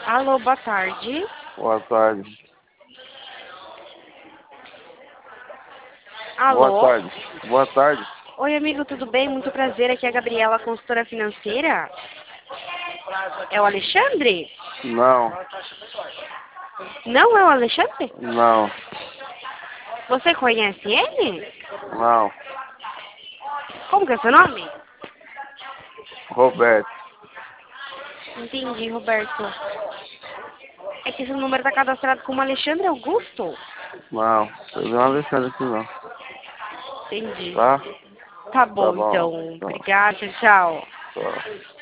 Alô, boa tarde. Boa tarde. Alô? Boa tarde. Boa tarde. Oi, amigo, tudo bem? Muito prazer. Aqui é a Gabriela, consultora financeira. É o Alexandre? Não. Não é o Alexandre? Não. Você conhece ele? Não. Como que é seu nome? Roberto. Entendi, Roberto. É que seu número está cadastrado como Alexandre Augusto? Não. Eu não Alexandre aqui não. Entendi. Tá? Tá Tá bom, bom. então. Tchau. Obrigada, tchau. Tchau.